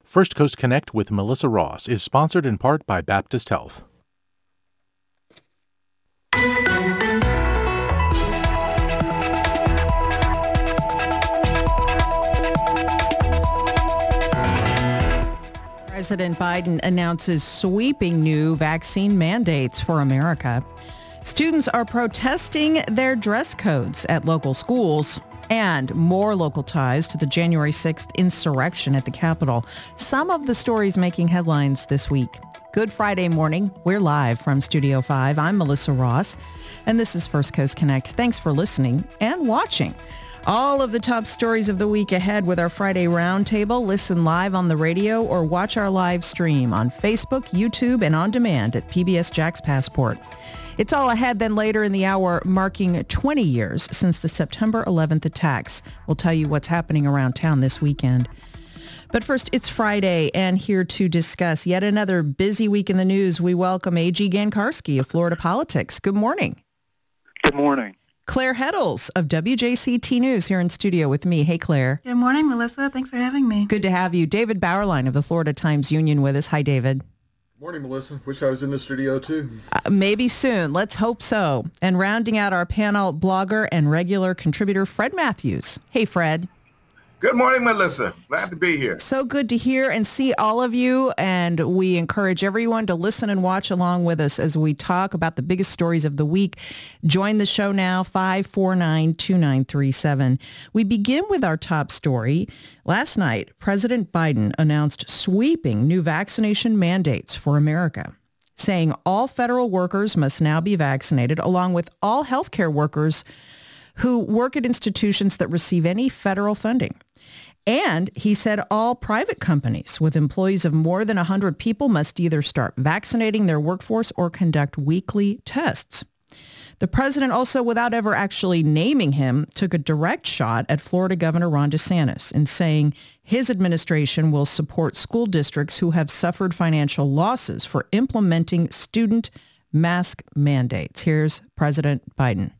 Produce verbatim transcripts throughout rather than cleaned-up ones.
First Coast Connect with Melissa Ross is sponsored in part by Baptist Health. President Biden announces sweeping new vaccine mandates for America. Students are protesting their dress codes at local schools, and more local ties to the January sixth insurrection at the Capitol. Some of the stories making headlines this week. Good Friday morning. We're live from Studio five. I'm Melissa Ross, and this is First Coast Connect. Thanks for listening and watching. All of the top stories of the week ahead with our Friday Roundtable. Listen live on the radio or watch our live stream on Facebook, YouTube, and on demand at P B S Jax Passport. It's all ahead then later in the hour, marking twenty years since the September eleventh attacks. We'll tell you what's happening around town this weekend. But first, it's Friday, and here to discuss yet another busy week in the news, we welcome A G Gankarski of Florida Politics. Good morning. Good morning. Claire Heddles of W J C T News here in studio with me. Hey, Claire. Good morning, Melissa. Thanks for having me. Good to have you. David Bauerlein of the Florida Times-Union with us. Hi, David. Morning, Melissa. Wish I was in the studio, too. Uh, maybe soon. Let's hope so. And rounding out our panel, blogger and regular contributor Fred Matthews. Hey, Fred. Good morning, Melissa. Glad to be here. So good to hear and see all of you, and we encourage everyone to listen and watch along with us as we talk about the biggest stories of the week. Join the show now, five four nine, two nine three seven. We begin with our top story. Last night, President Biden announced sweeping new vaccination mandates for America, saying all federal workers must now be vaccinated, along with all healthcare workers who work at institutions that receive any federal funding. And he said all private companies with employees of more than one hundred people must either start vaccinating their workforce or conduct weekly tests. The president also, without ever actually naming him, took a direct shot at Florida Governor Ron DeSantis in saying his administration will support school districts who have suffered financial losses for implementing student mask mandates. Here's President Biden.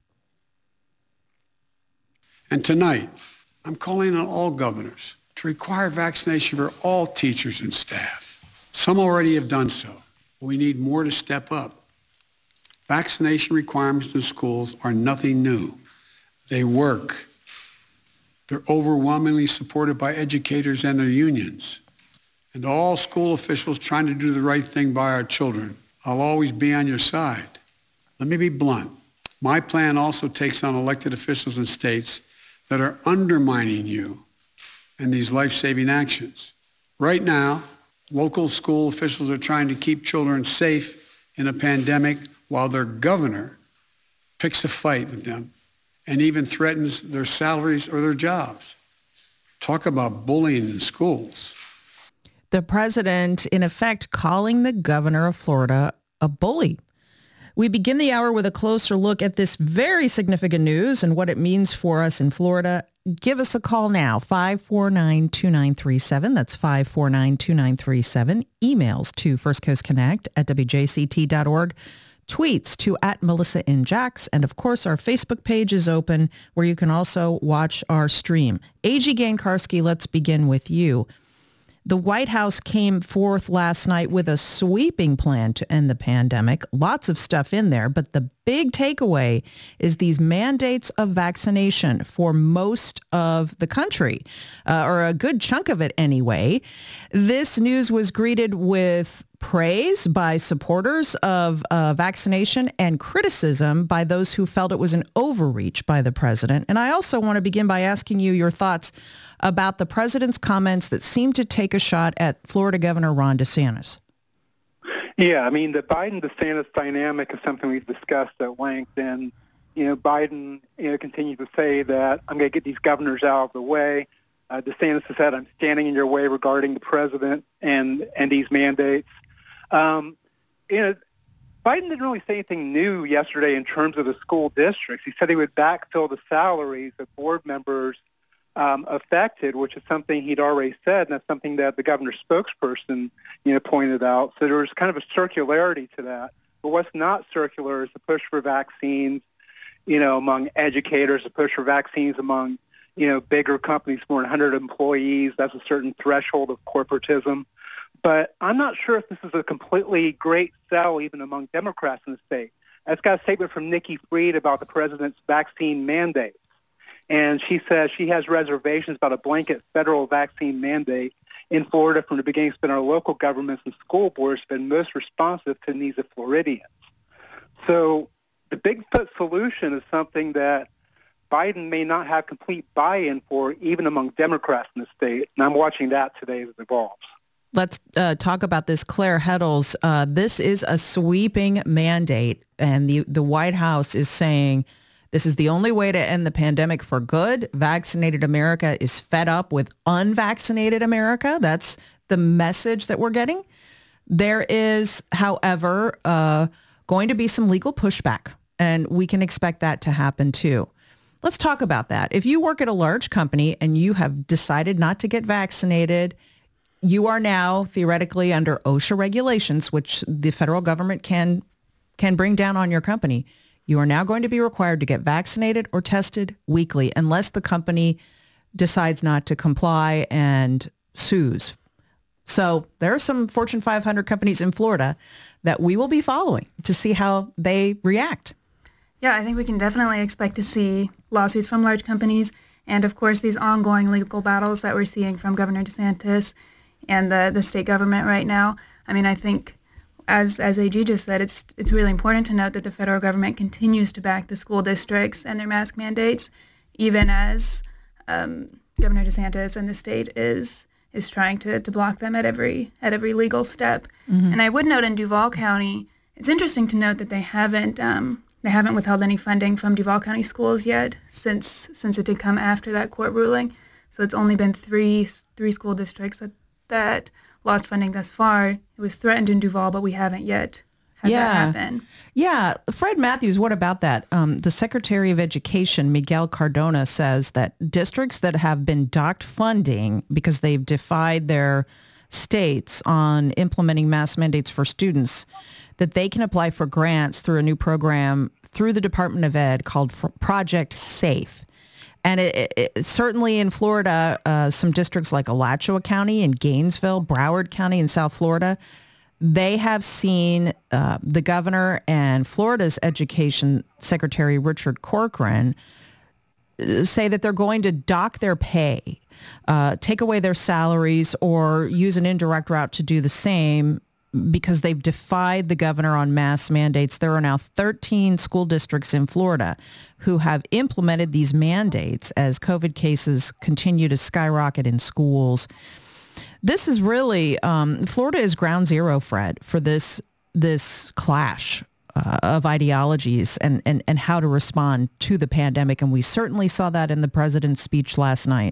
And tonight, I'm calling on all governors to require vaccination for all teachers and staff. Some already have done so, but we need more to step up. Vaccination requirements in schools are nothing new. They work. They're overwhelmingly supported by educators and their unions. And all school officials trying to do the right thing by our children, I'll always be on your side. Let me be blunt. My plan also takes on elected officials in states that are undermining you and these life-saving actions. Right now, local school officials are trying to keep children safe in a pandemic while their governor picks a fight with them and even threatens their salaries or their jobs. Talk about bullying in schools. The president, in effect, calling the governor of Florida a bully. We begin the hour with a closer look at this very significant news and what it means for us in Florida. Give us a call now, five four nine, two nine three seven. That's five four nine, two nine three seven. Emails to First Coast Connect at W J C T dot org. Tweets to at Melissa in Jax. And of course, our Facebook page is open where you can also watch our stream. A G Gankarski, let's begin with you. The White House came forth last night with a sweeping plan to end the pandemic. Lots of stuff in there, but the big takeaway is these mandates of vaccination for most of the country, uh, or a good chunk of it anyway. This news was greeted with praise by supporters of uh, vaccination and criticism by those who felt it was an overreach by the president. And I also want to begin by asking you your thoughts about the president's comments that seem to take a shot at Florida Governor Ron DeSantis. Yeah, I mean, the Biden-DeSantis dynamic is something we've discussed at length, and, you know, Biden, you know, continues to say that I'm going to get these governors out of the way. Uh, DeSantis has said, I'm standing in your way regarding the president and, and these mandates. Um, you know, Biden didn't really say anything new yesterday in terms of the school districts. He said he would backfill the salaries of board members um, affected, which is something he'd already said, and that's something that the governor's spokesperson, you know, pointed out. So there was kind of a circularity to that. But what's not circular is the push for vaccines, you know, among educators, the push for vaccines among, you know, bigger companies, more than one hundred employees. That's a certain threshold of corporatism. But I'm not sure if this is a completely great sell even among Democrats in the state. I just got a statement from Nikki Fried about the president's vaccine mandates. And she says she has reservations about a blanket federal vaccine mandate in Florida from the beginning. It's been our local governments and school boards have been most responsive to the needs of Floridians. So the Bigfoot solution is something that Biden may not have complete buy-in for, even among Democrats in the state. And I'm watching that today as it evolves. Let's uh, talk about this. Claire Heddles, uh, this is a sweeping mandate, and the, the White House is saying this is the only way to end the pandemic for good. Vaccinated America is fed up with unvaccinated America. That's the message that we're getting. There is, however, uh, going to be some legal pushback, and we can expect that to happen too. Let's talk about that. If you work at a large company and you have decided not to get vaccinated, you are now theoretically under OSHA regulations, which the federal government can can bring down on your company. You are now going to be required to get vaccinated or tested weekly unless the company decides not to comply and sues. So there are some Fortune five hundred companies in Florida that we will be following to see how they react. Yeah, I think we can definitely expect to see lawsuits from large companies and, of course, these ongoing legal battles that we're seeing from Governor DeSantis and the, the state government right now. I mean, I think, as as A G just said, it's it's really important to note that the federal government continues to back the school districts and their mask mandates, even as um, Governor DeSantis and the state is is trying to, to block them at every at every legal step. Mm-hmm. And I would note in Duval County, it's interesting to note that they haven't um, they haven't withheld any funding from Duval County schools yet since since it did come after that court ruling. So it's only been three three school districts that that lost funding thus far. It was threatened in Duval, but we haven't yet had yeah. that happen. Yeah. Fred Matthews, what about that? Um, the Secretary of Education, Miguel Cardona, says that districts that have been docked funding because they've defied their states on implementing mask mandates for students, that they can apply for grants through a new program through the Department of Ed called Project SAFE. And it, it, it, certainly in Florida, uh, some districts like Alachua County and Gainesville, Broward County in South Florida, they have seen uh, the governor and Florida's Education Secretary Richard Corcoran say that they're going to dock their pay, uh, take away their salaries, or use an indirect route to do the same because they've defied the governor on mask mandates. There are now thirteen school districts in Florida who have implemented these mandates as COVID cases continue to skyrocket in schools. This is really, um, Florida is ground zero, Fred, for this this clash uh, of ideologies and, and, and how to respond to the pandemic. And we certainly saw that in the president's speech last night.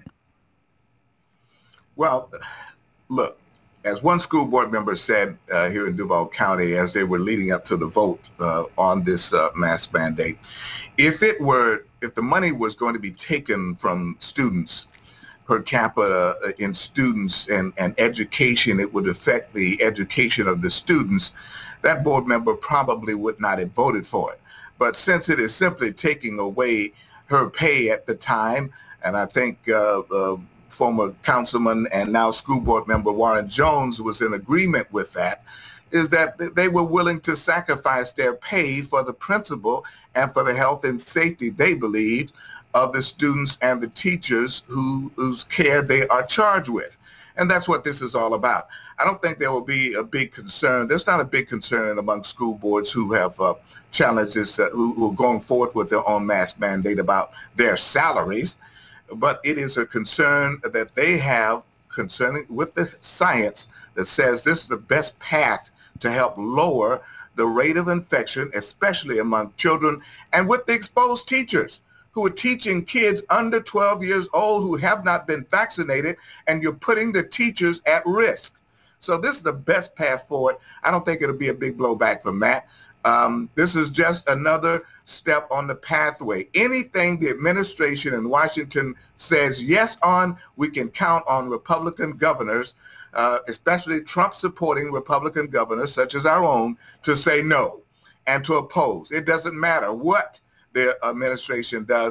Well, look, as one school board member said uh, here in Duval County, as they were leading up to the vote uh, on this uh, mask mandate, if it were, if the money was going to be taken from students per capita in students and, and education, it would affect the education of the students, that board member probably would not have voted for it. But since it is simply taking away her pay at the time, and I think uh, uh, former councilman and now school board member Warren Jones was in agreement with that, is that they were willing to sacrifice their pay for the principal and for the health and safety, they believed, of the students and the teachers who, whose care they are charged with. And that's what this is all about. I don't think there will be a big concern. There's not a big concern among school boards who have uh, challenges, uh, who, who are going forward with their own mask mandate about their salaries. But it is a concern that they have concerning with the science that says this is the best path to help lower the rate of infection, especially among children and with the exposed teachers who are teaching kids under twelve years old who have not been vaccinated, and you're putting the teachers at risk. So this is the best path forward. I don't think it'll be a big blowback from that. Um, this is just another step on the pathway. Anything the administration in Washington says yes on, we can count on Republican governors, uh, especially Trump-supporting Republican governors such as our own, to say no and to oppose. It doesn't matter what the administration does.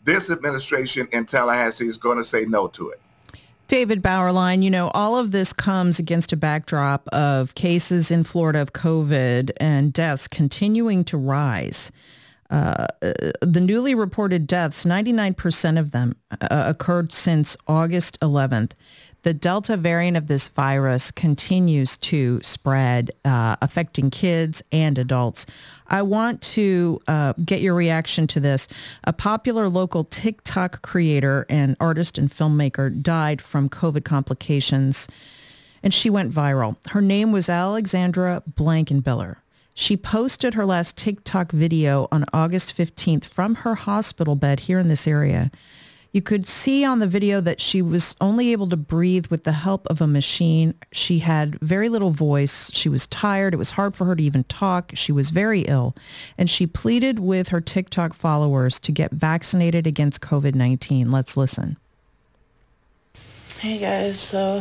this administration in Tallahassee is going to say no to it. David Bauerlein, you know, all of this comes against a backdrop of cases in Florida of COVID and deaths continuing to rise. Uh, the newly reported deaths, ninety-nine percent of them uh, occurred since August eleventh. The Delta variant of this virus continues to spread, uh, affecting kids and adults. I want to uh, get your reaction to this. A popular local TikTok creator and artist and filmmaker died from COVID complications, and she went viral. Her name was Alexandra Blankenbiller. She posted her last TikTok video on August fifteenth from her hospital bed here in this area. You could see on the video that she was only able to breathe with the help of a machine. She had very little voice. She was tired. It was hard for her to even talk. She was very ill. And she pleaded with her TikTok followers to get vaccinated against COVID nineteen. Let's listen. Hey guys, so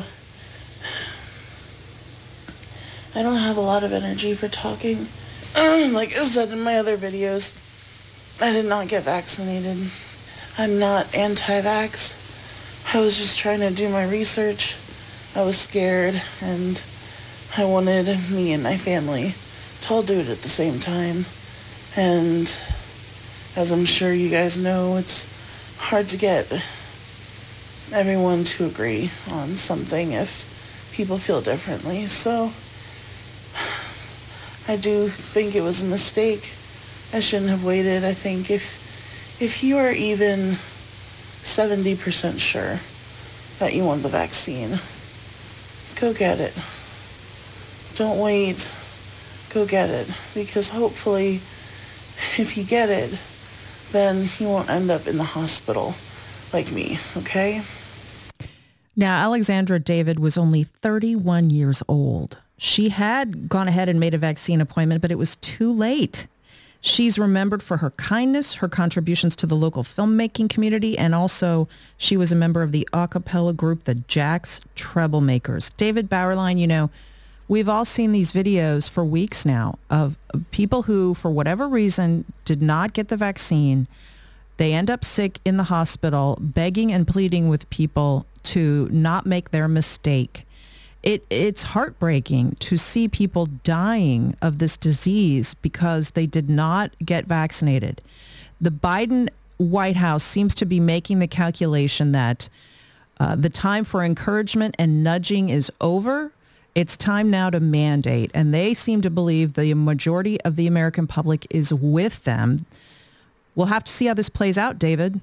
I don't have a lot of energy for talking. Like I said in my other videos, I did not get vaccinated. I'm not anti-vax. I was just trying to do my research. I was scared, and I wanted me and my family to all do it at the same time. And as I'm sure you guys know, it's hard to get everyone to agree on something if people feel differently. So I do think it was a mistake. I shouldn't have waited. I think if If you are even seventy percent sure that you want the vaccine, go get it. Don't wait. Go get it. Because hopefully, if you get it, then you won't end up in the hospital like me, okay? Now, Alexandra David was only thirty-one years old. She had gone ahead and made a vaccine appointment, but it was too late. She's remembered for her kindness, her contributions to the local filmmaking community, and also she was a member of the a cappella group, the Jax Treblemakers. David Bauerlein, you know, we've all seen these videos for weeks now of people who, for whatever reason, did not get the vaccine. They end up sick in the hospital, begging and pleading with people to not make their mistake. It, it's heartbreaking to see people dying of this disease because they did not get vaccinated. The Biden White House seems to be making the calculation that uh, the time for encouragement and nudging is over. It's time now to mandate, and they seem to believe the majority of the American public is with them. We'll have to see how this plays out, David.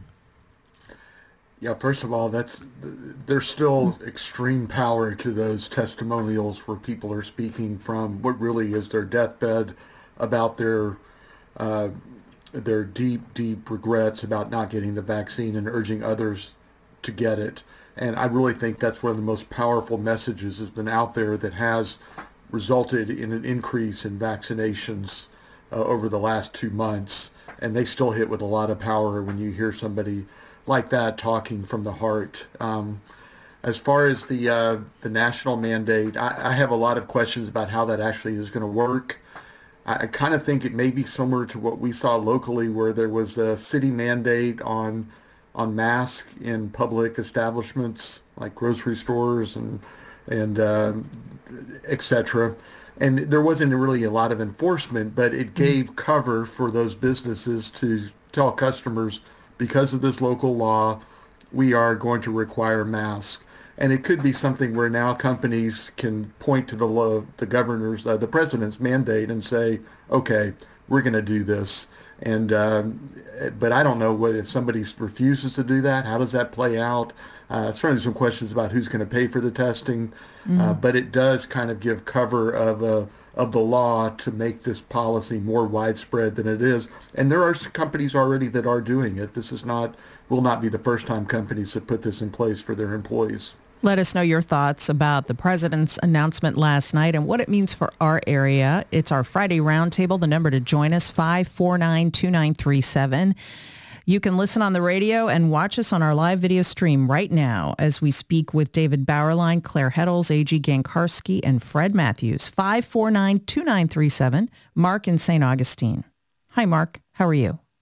Yeah, first of all, that's there's still extreme power to those testimonials where people are speaking from what really is their deathbed about their uh, their deep, deep regrets about not getting the vaccine and urging others to get it. And I really think that's one of the most powerful messages that's been out there that has resulted in an increase in vaccinations uh, over the last two months. And they still hit with a lot of power when you hear somebody like that talking from the heart. Um, as far as the uh, the national mandate, I, I have a lot of questions about how that actually is going to work. I, I kind of think it may be similar to what we saw locally, where there was a city mandate on on masks in public establishments like grocery stores and and uh, et cetera. And there wasn't really a lot of enforcement, but it gave cover for those businesses to tell customers, because of this local law, we are going to require masks. And it could be something where now companies can point to the law, the governor's, uh, the president's mandate and say, okay, we're going to do this. And um, but I don't know what if somebody refuses to do that. How does that play out? Uh, certainly some questions about who's going to pay for the testing. Mm-hmm. Uh, but it does kind of give cover of a of the law to make this policy more widespread than it is. And there are some companies already that are doing it. This is not, will not be the first time companies have put this in place for their employees. Let us know your thoughts about the president's announcement last night and what it means for our area. It's our Friday Roundtable. The number to join us, five four nine, two nine three seven. You can listen on the radio and watch us on our live video stream right now as we speak with David Bauerlein, Claire Heddles, A G Gankarski, and Fred Matthews. five four nine, two nine three seven. Mark in Saint Augustine. Hi, Mark. How are you?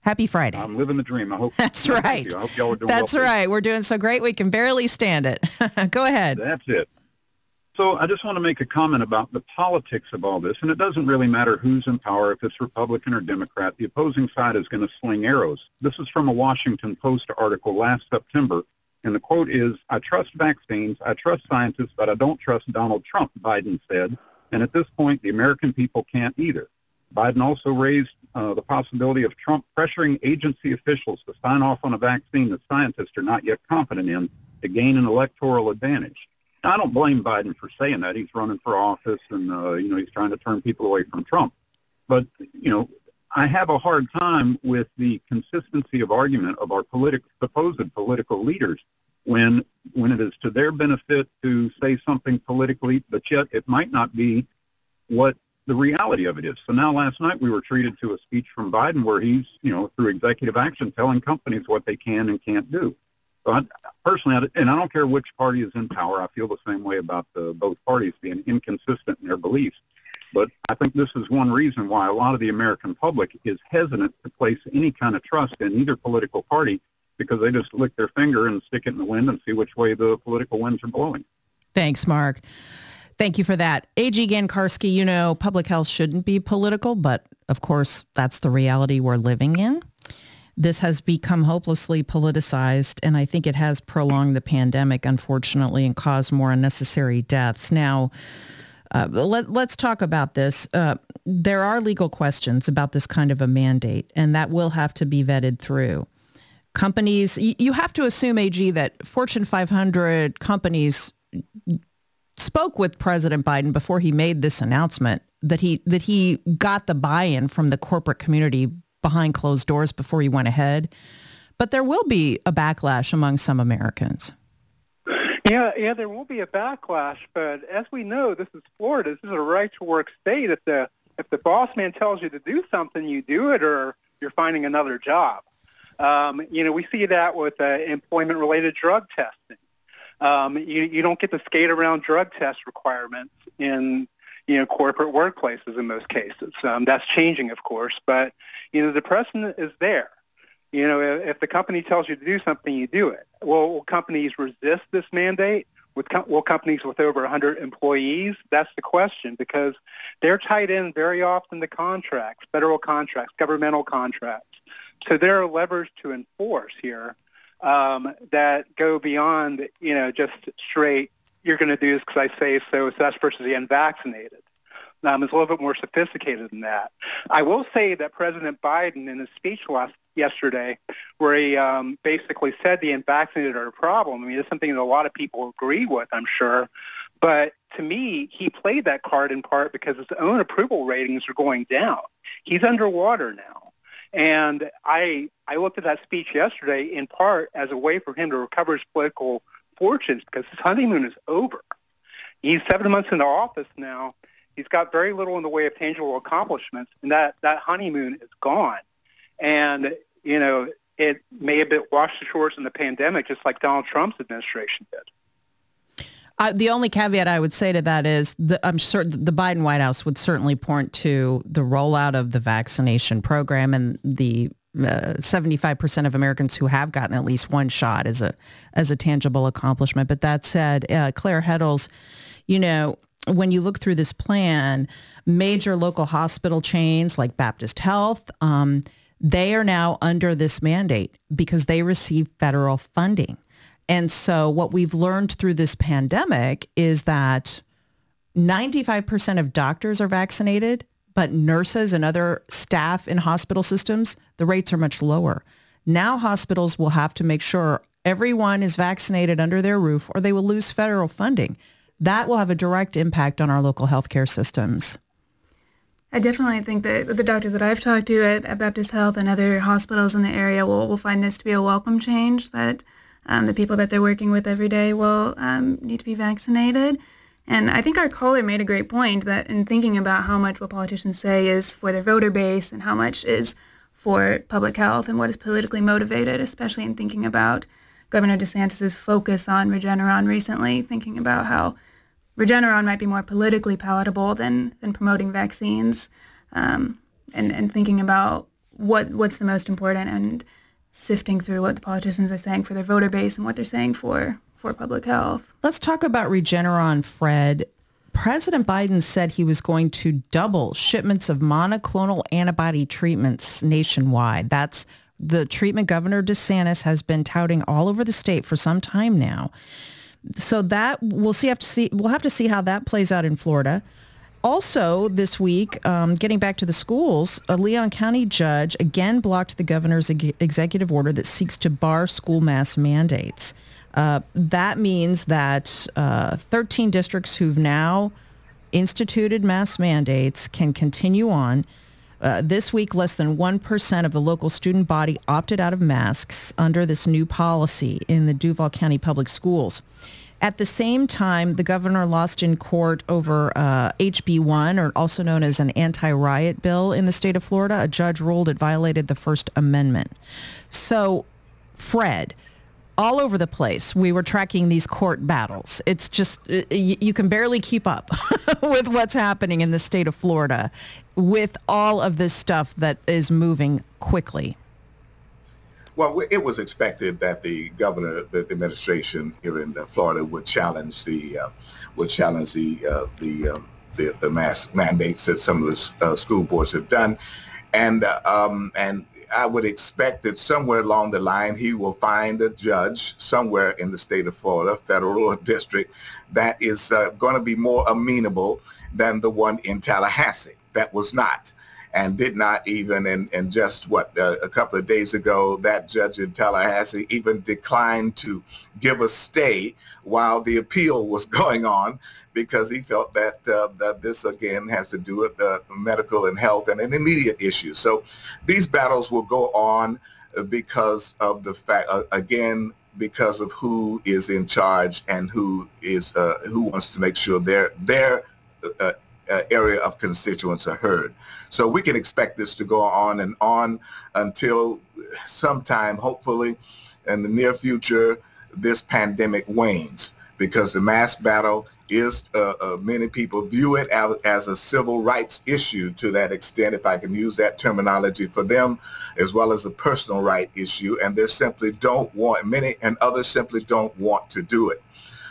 Happy Friday. I'm living the dream. I hope that's right. I hope y'all are doing That's well. right. We're doing so great we can barely stand it. Go ahead. That's it. So I just want to make a comment about the politics of all this, and it doesn't really matter who's in power, if it's Republican or Democrat. The opposing side is going to sling arrows. This is from a Washington Post article last September, and the quote is, "I trust vaccines, I trust scientists, but I don't trust Donald Trump," Biden said, and at this point, the American people can't either. Biden also raised uh, the possibility of Trump pressuring agency officials to sign off on a vaccine that scientists are not yet confident in to gain an electoral advantage. I don't blame Biden for saying that. He's running for office and, uh, you know, he's trying to turn people away from Trump. But, you know, I have a hard time with the consistency of argument of our politi- supposed political leaders when when it is to their benefit to say something politically, but yet it might not be what the reality of it is. So now last night we were treated to a speech from Biden where he's, you know, through executive action telling companies what they can and can't do. So I, personally, and I don't care which party is in power, I feel the same way about the, both parties being inconsistent in their beliefs. But I think this is one reason why a lot of the American public is hesitant to place any kind of trust in either political party, because they just lick their finger and stick it in the wind and see which way the political winds are blowing. Thanks, Mark. Thank you for that. A G Gankarski, you know, public health shouldn't be political, but of course, that's the reality we're living in. This has become hopelessly politicized, and I think it has prolonged the pandemic, unfortunately, and caused more unnecessary deaths. Now, uh, let, let's talk about this. Uh, there are legal questions about this kind of a mandate, and that will have to be vetted through. Companies, you have to assume, A G, that Fortune five hundred companies spoke with President Biden before he made this announcement, that he that he got the buy-in from the corporate community behind closed doors before he went ahead. But there will be a backlash among some Americans. Yeah, yeah, there will be a backlash. But as we know, this is Florida. This is a right-to-work state. If the if the boss man tells you to do something, you do it, or you're finding another job. Um, you know, we see that with uh, employment-related drug testing. Um, you you don't get to skate around drug test requirements in you know, corporate workplaces in most cases. Um, that's changing, of course, but, you know, the precedent is there. You know, if, if the company tells you to do something, you do it. Well, will companies resist this mandate? With com- will companies with over one hundred employees? That's the question, because they're tied in very often to contracts, federal contracts, governmental contracts. So there are levers to enforce here um, that go beyond, you know, just straight, you're going to do this because I say so, so that's versus the unvaccinated. Um, it's a little bit more sophisticated than that. I will say that President Biden, in his speech last yesterday, where he um, basically said the unvaccinated are a problem, I mean, it's something that a lot of people agree with, I'm sure. But to me, he played that card in part because his own approval ratings are going down. He's underwater now. And I I looked at that speech yesterday in part as a way for him to recover his political fortunes, because his honeymoon is over. He's seven months into office now. He's got very little in the way of tangible accomplishments, and that, that honeymoon is gone. And, you know, it may have been washed ashore in the pandemic, just like Donald Trump's administration did. Uh, the only caveat I would say to that is the, I'm sure the Biden White House would certainly point to the rollout of the vaccination program and the Uh, seventy-five percent of Americans who have gotten at least one shot as a as a tangible accomplishment. But that said, uh, Claire Heddles, you know, when you look through this plan, major local hospital chains like Baptist Health, um, they are now under this mandate because they receive federal funding. And so what we've learned through this pandemic is that ninety-five percent of doctors are vaccinated, but nurses and other staff in hospital systems, the rates are much lower. Now hospitals will have to make sure everyone is vaccinated under their roof or they will lose federal funding. That will have a direct impact on our local healthcare systems. I definitely think that the doctors that I've talked to at, at Baptist Health and other hospitals in the area will, will find this to be a welcome change, that um, the people that they're working with every day will um, need to be vaccinated. And I think our caller made a great point that in thinking about how much what politicians say is for their voter base and how much is for public health and what is politically motivated, especially in thinking about Governor DeSantis' focus on Regeneron recently, thinking about how Regeneron might be more politically palatable than, than promoting vaccines, um, and, and thinking about what what's the most important and sifting through what the politicians are saying for their voter base and what they're saying for, for public health. Let's talk about Regeneron, Fred. President Biden said he was going to double shipments of monoclonal antibody treatments nationwide. That's the treatment Governor DeSantis has been touting all over the state for some time now. So that we'll see. Have to see. We'll have to see how that plays out in Florida. Also, this week, um, getting back to the schools, a Leon County judge again blocked the governor's ex- executive order that seeks to bar school mask mandates. Uh, that means that uh, thirteen districts who've now instituted mask mandates can continue on. Uh, this week, less than one percent of the local student body opted out of masks under this new policy in the Duval County Public Schools. At the same time, the governor lost in court over uh, H B one, or also known as an anti-riot bill in the state of Florida. A judge ruled it violated the First Amendment. So, Fred, all over the place, we were tracking these court battles. It's just, you, you can barely keep up with what's happening in the state of Florida with all of this stuff that is moving quickly. Well, it was expected that the governor, the administration here in Florida, would challenge the uh, would challenge the uh, the, uh, the the mask mandates that some of the uh, school boards have done, and uh, um, and I would expect that somewhere along the line he will find a judge somewhere in the state of Florida, federal or district, that is uh, going to be more amenable than the one in Tallahassee. That was not. And did not even, and, and just what, uh, a couple of days ago, that judge in Tallahassee even declined to give a stay while the appeal was going on, because he felt that, uh, that this, again, has to do with uh, medical and health and an immediate issue. So these battles will go on because of the fact, uh, again, because of who is in charge and who is uh, who wants to make sure their their uh, uh, area of constituents are heard. So we can expect this to go on and on until sometime, hopefully, in the near future, this pandemic wanes, because the mask battle is, uh, uh, many people view it as, as a civil rights issue to that extent, if I can use that terminology for them, as well as a personal right issue. And they simply don't want, many and others simply don't want to do it.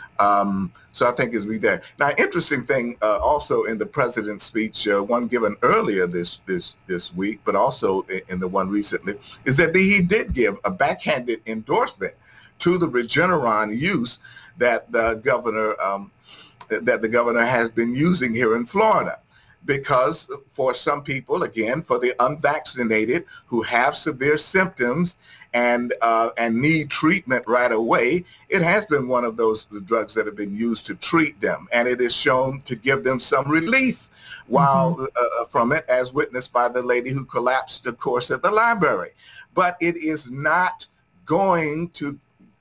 Um, so I think it's be there. Now, interesting thing uh, also in the president's speech, uh, one given earlier this this this week, but also in, in the one recently, is that he did give a backhanded endorsement to the Regeneron use that the governor um, that the governor has been using here in Florida. Because for some people, again, for the unvaccinated who have severe symptoms and uh, and need treatment right away, it has been one of those drugs that have been used to treat them. And it is shown to give them some relief while mm-hmm. uh, from it, as witnessed by the lady who collapsed, of course, at the library. But it is not going to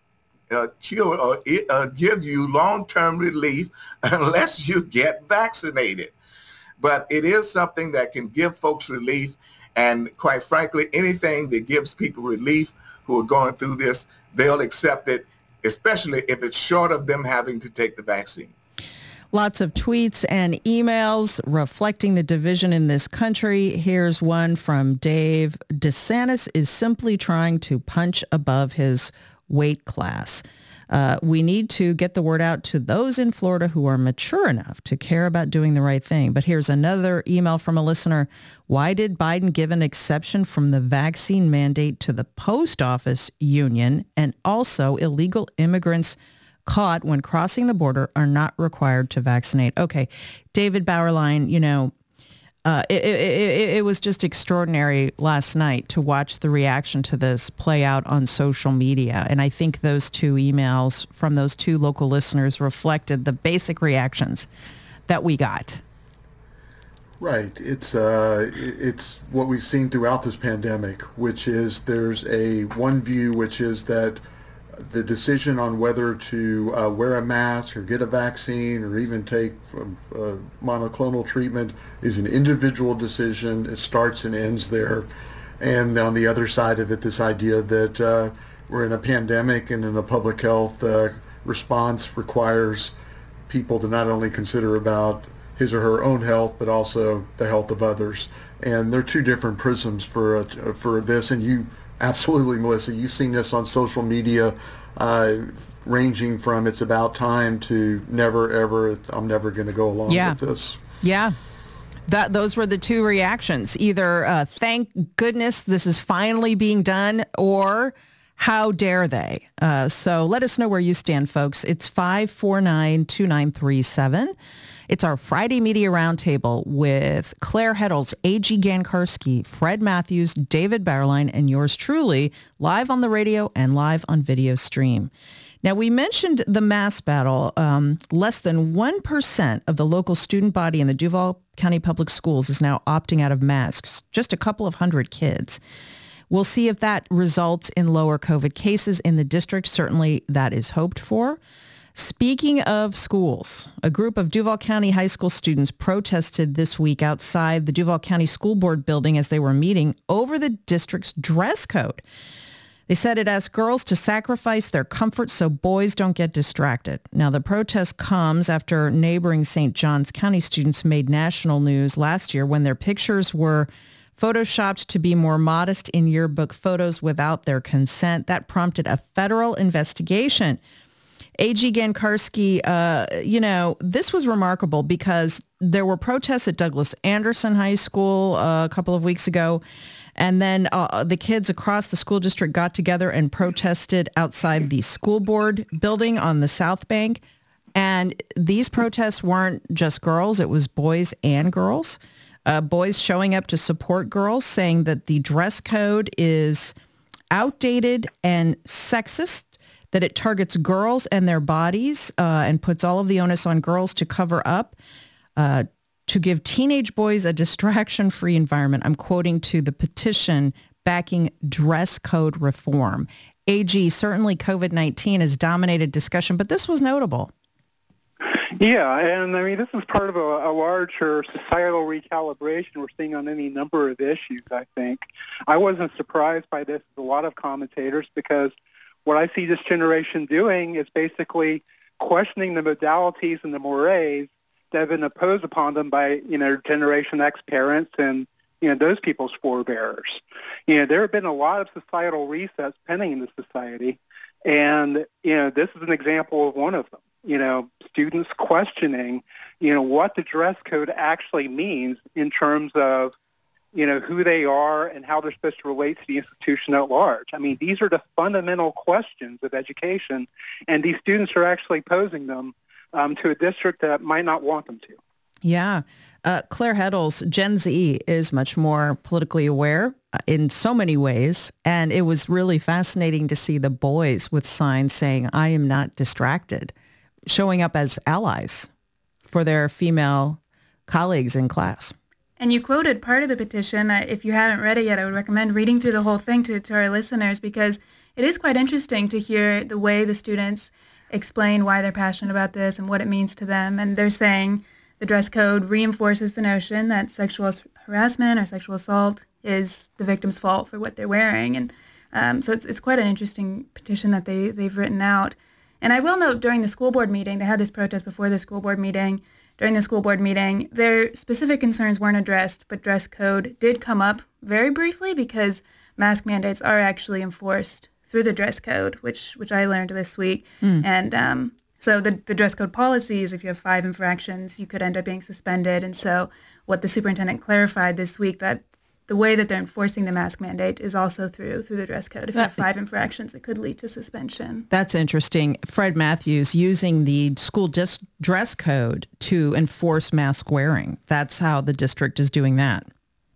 uh, cure or uh, give you long-term relief unless you get vaccinated. But it is something that can give folks relief. And quite frankly, anything that gives people relief who are going through this, they'll accept it, especially if it's short of them having to take the vaccine. Lots of tweets and emails reflecting the division in this country. Here's one from Dave. DeSantis is simply trying to punch above his weight class. Uh, we need to get the word out to those in Florida who are mature enough to care about doing the right thing. But here's another email from a listener. Why did Biden give an exception from the vaccine mandate to the post office union, and also illegal immigrants caught when crossing the border are not required to vaccinate? Okay, David Bauerlein, you know, Uh, it, it, it, it was just extraordinary last night to watch the reaction to this play out on social media. And I think those two emails from those two local listeners reflected the basic reactions that we got. Right. It's uh, it's what we've seen throughout this pandemic, which is there's a one view, which is that the decision on whether to uh, wear a mask or get a vaccine or even take uh, monoclonal treatment is an individual decision. It starts and ends there. And on the other side of it, this idea that uh, we're in a pandemic and in a public health uh, response requires people to not only consider about his or her own health, but also the health of others. And there are two different prisms for uh, for this. And you absolutely, Melissa, you've seen this on social media, uh, ranging from "it's about time" to "never ever, I'm never going to go along yeah. with this." Yeah. That those were the two reactions. Either uh, thank goodness this is finally being done, or how dare they? Uh, so let us know where you stand, folks. It's five four nine, two nine three seven. It's our Friday Media Roundtable with Claire Heddles, A G Gankarski, Fred Matthews, David Bauerlein, and yours truly, live on the radio and live on video stream. Now, we mentioned the mask battle. Um, less than one percent of the local student body in the Duval County Public Schools is now opting out of masks, just a couple of hundred kids. We'll see if that results in lower COVID cases in the district. Certainly that is hoped for. Speaking of schools, a group of Duval County high school students protested this week outside the Duval County School Board building as they were meeting over the district's dress code. They said it asks girls to sacrifice their comfort so boys don't get distracted. Now, the protest comes after neighboring Saint Johns County students made national news last year when their pictures were photoshopped to be more modest in yearbook photos without their consent. That prompted a federal investigation. A G Gankarski, uh, you know, this was remarkable because there were protests at Douglas Anderson High School uh, a couple of weeks ago. And then uh, the kids across the school district got together and protested outside the school board building on the South Bank. And these protests weren't just girls. It was boys and girls. Uh, boys showing up to support girls, saying that the dress code is outdated and sexist, that it targets girls and their bodies uh, and puts all of the onus on girls to cover up, uh, to give teenage boys a distraction-free environment. I'm quoting to the petition backing dress code reform. A G, certainly COVID nineteen has dominated discussion, but this was notable. Yeah, and I mean, this is part of a, a larger societal recalibration we're seeing on any number of issues, I think. I wasn't surprised by this as a lot of commentators because what I see this generation doing is basically questioning the modalities and the mores that have been imposed upon them by, you know, Generation X parents and, you know, those people's forebears. You know, there have been a lot of societal resets pending in the society, and, you know, this is an example of one of them. You know, students questioning, you know, what the dress code actually means in terms of, you know, who they are and how they're supposed to relate to the institution at large. I mean, these are the fundamental questions of education, and these students are actually posing them um, to a district that might not want them to. Yeah. Uh, Claire Heddles, Gen Z is much more politically aware in so many ways, and it was really fascinating to see the boys with signs saying, "I am not distracted," showing up as allies for their female colleagues in class. And you quoted part of the petition. If you haven't read it yet, I would recommend reading through the whole thing to, to our listeners, because it is quite interesting to hear the way the students explain why they're passionate about this and what it means to them. And they're saying the dress code reinforces the notion that sexual harassment or sexual assault is the victim's fault for what they're wearing. And um, so it's, it's quite an interesting petition that they, they've written out. And I will note during the school board meeting, they had this protest before the school board meeting. During the school board meeting, their specific concerns weren't addressed, but dress code did come up very briefly because mask mandates are actually enforced through the dress code, which which I learned this week. Mm. And um, so the, the dress code policies, if you have five infractions, you could end up being suspended. And so what the superintendent clarified this week, that the way that they're enforcing the mask mandate is also through through the dress code. If you have five infractions, it could lead to suspension. That's interesting. Fred Matthews using the school dis- dress code to enforce mask wearing. That's how the district is doing that.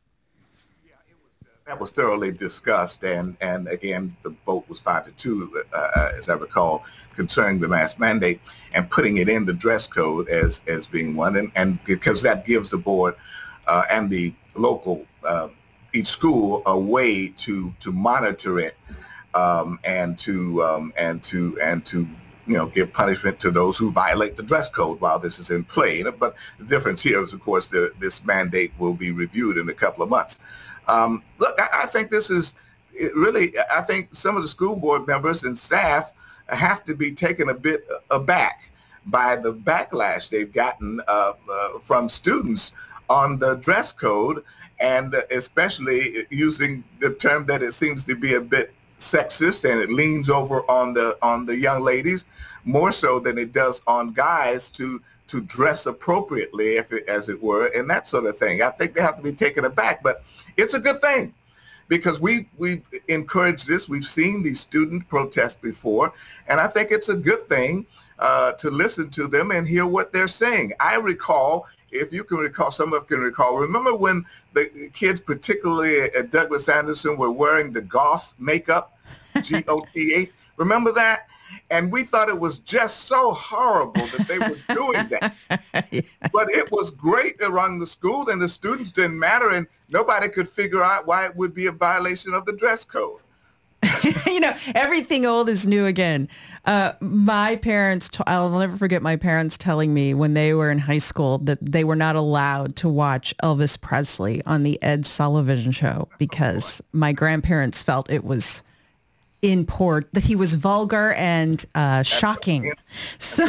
Yeah, it was, uh, that was thoroughly discussed, and, and again, the vote was five to two, uh, as I recall, concerning the mask mandate and putting it in the dress code as, as being one, and, and because that gives the board uh, and the local uh, each school a way to to monitor it um, and to um, and to and to you know give punishment to those who violate the dress code while this is in play. But the difference here is, of course, the, this mandate will be reviewed in a couple of months. Um, look, I, I think this is it really. I think some of the school board members and staff have to be taken a bit aback by the backlash they've gotten uh, uh, from students on the dress code, and especially using the term that it seems to be a bit sexist, and it leans over on the on the young ladies more so than it does on guys to to dress appropriately, if it, as it were, and that sort of thing. I think they have to be taken aback, but it's a good thing because we we've encouraged this. We've seen these student protests before, and I think it's a good thing uh, to listen to them and hear what they're saying. I recall, if you can recall, some of you can recall, remember when the kids, particularly at Douglas Anderson, were wearing the goth makeup, G O T H? Remember that? And we thought it was just so horrible that they were doing that. Yeah. But it was great around the school, and the students didn't matter, and nobody could figure out why it would be a violation of the dress code. You know, everything old is new again. Uh, my parents, t- I'll never forget my parents telling me when they were in high school that they were not allowed to watch Elvis Presley on the Ed Sullivan Show because my grandparents felt it was in poor, that he was vulgar and uh, shocking. So,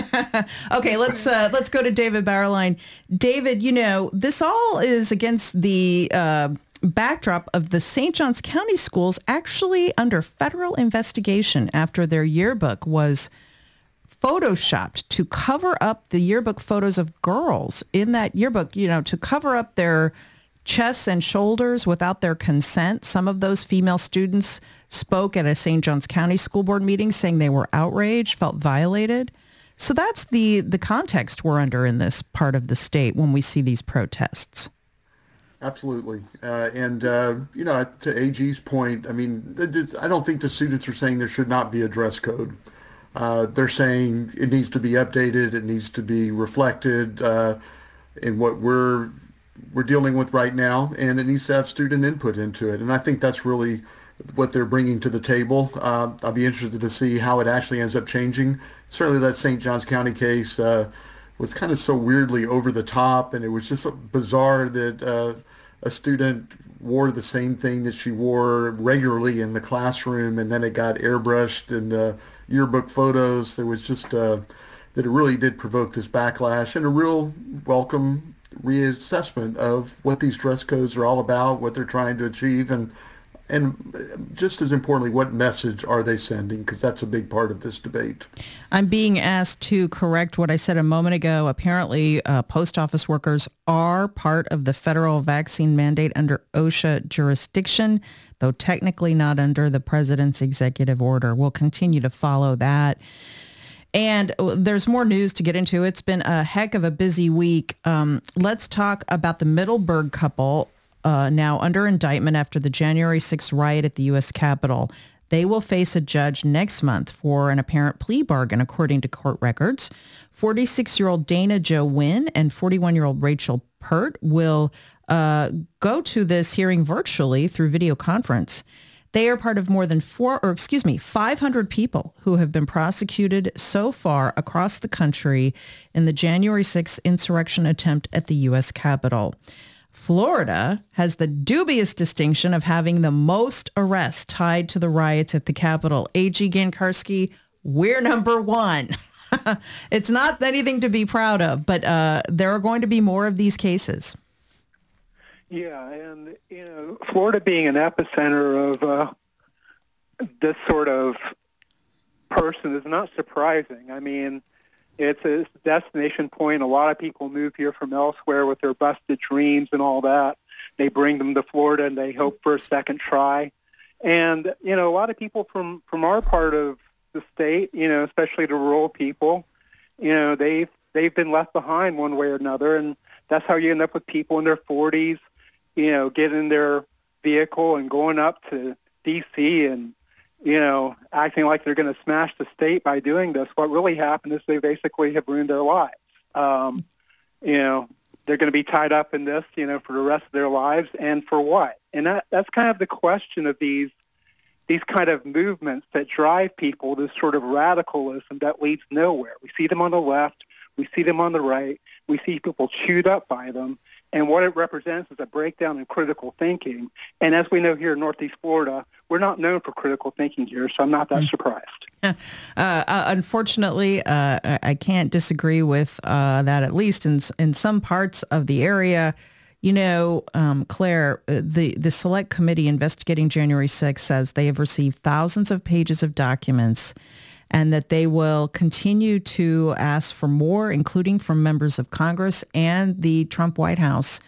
okay, let's uh, let's go to David Bauerlein. David, you know, this all is against the uh, backdrop of the Saint Johns County schools actually under federal investigation after their yearbook was photoshopped to cover up the yearbook photos of girls in that yearbook, you know, to cover up their chests and shoulders without their consent. Some of those female students spoke at a Saint Johns County school board meeting saying they were outraged, felt violated. So that's the, the context we're under in this part of the state when we see these protests. Absolutely. Uh, and, uh, you know, to A G's point, I mean, I don't think the students are saying there should not be a dress code. Uh, they're saying it needs to be updated, it needs to be reflected uh, in what we're we're dealing with right now, and it needs to have student input into it. And I think that's really what they're bringing to the table. Uh, I'll be interested to see how it actually ends up changing. Certainly that Saint Johns County case uh, was kind of so weirdly over the top, and it was just so bizarre that uh, a student wore the same thing that she wore regularly in the classroom, and then it got airbrushed in uh, yearbook photos. There was just, uh, that it really did provoke this backlash and a real welcome reassessment of what these dress codes are all about, what they're trying to achieve, and and just as importantly, what message are they sending? Because that's a big part of this debate. I'm being asked to correct what I said a moment ago. Apparently, uh, post office workers are part of the federal vaccine mandate under OSHA jurisdiction, though technically not under the president's executive order. We'll continue to follow that. And there's more news to get into. It's been a heck of a busy week. Um, let's talk about the Middleburg couple, uh, now under indictment after the January sixth riot at the U S Capitol. They will face a judge next month for an apparent plea bargain, according to court records. forty-six-year-old Dana Jo Wynn and forty-one-year-old Rachel Pert will uh, go to this hearing virtually through video conference. They are part of more than four, or excuse me, five hundred people who have been prosecuted so far across the country in the January sixth insurrection attempt at the U S Capitol. Florida has the dubious distinction of having the most arrests tied to the riots at the Capitol. A G Gankarski, we're number one. It's not anything to be proud of, but uh, there are going to be more of these cases. Yeah, and you know, Florida being an epicenter of uh, this sort of person is not surprising. I mean, it's a destination point. A lot of people move here from elsewhere with their busted dreams and all that. They bring them to Florida and they hope for a second try. And you know, a lot of people from from our part of the state, you know, especially the rural people, you know, they've they've been left behind one way or another, and that's how you end up with people in their forties. You know, get in their vehicle and going up to D C and, you know, acting like they're going to smash the state by doing this. What really happened is they basically have ruined their lives. Um, you know, they're going to be tied up in this, you know, for the rest of their lives, and for what? And that, that's kind of the question of these these kind of movements that drive people, this sort of radicalism that leads nowhere. We see them on the left. We see them on the right. We see people chewed up by them. And what it represents is a breakdown in critical thinking. And as we know here in Northeast Florida, we're not known for critical thinking here, so I'm not that mm. surprised. Uh, uh, unfortunately, uh, I can't disagree with uh, that, at least in in some parts of the area. You know, um, Claire, the, the Select Committee investigating January sixth says they have received thousands of pages of documents and that they will continue to ask for more, including from members of Congress and the Trump White House.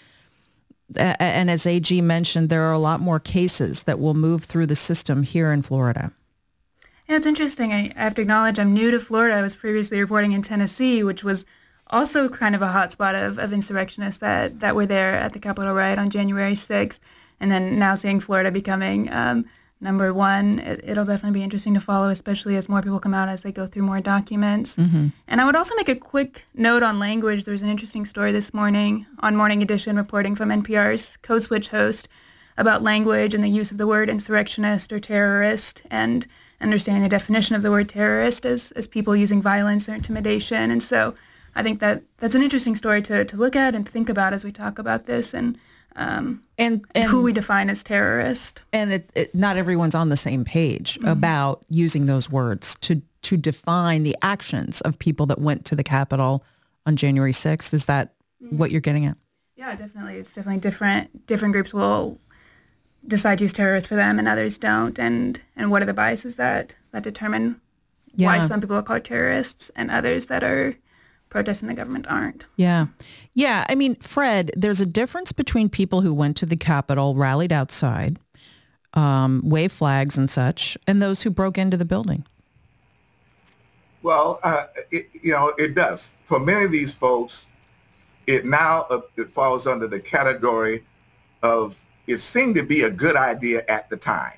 And as A G mentioned, there are a lot more cases that will move through the system here in Florida. Yeah, it's interesting. I, I have to acknowledge I'm new to Florida. I was previously reporting in Tennessee, which was also kind of a hotspot of, of insurrectionists that, that were there at the Capitol riot on January sixth. And then now seeing Florida becoming um, number one, it, it'll definitely be interesting to follow, especially as more people come out as they go through more documents. Mm-hmm. And I would also make a quick note on language. There was an interesting story this morning on Morning Edition reporting from N P R's Code Switch host about language and the use of the word insurrectionist or terrorist, and understanding the definition of the word terrorist as, as people using violence or intimidation. And so I think that that's an interesting story to, to look at and think about as we talk about this, and um, and, and who we define as terrorist. And it, it, not everyone's on the same page mm-hmm. about using those words to, to define the actions of people that went to the Capitol on January sixth. Is that mm-hmm. what you're getting at? Yeah, definitely. It's definitely different. Different groups will decide to use terrorists for them and others don't. And, and what are the biases that, that determine yeah. why some people are called terrorists and others that are protesting the government aren't. Yeah. Yeah. I mean, Fred, there's a difference between people who went to the Capitol, rallied outside, um, waved flags and such, and those who broke into the building. Well, uh, it, you know, it does. For many of these folks, it now uh, it falls under the category of it seemed to be a good idea at the time.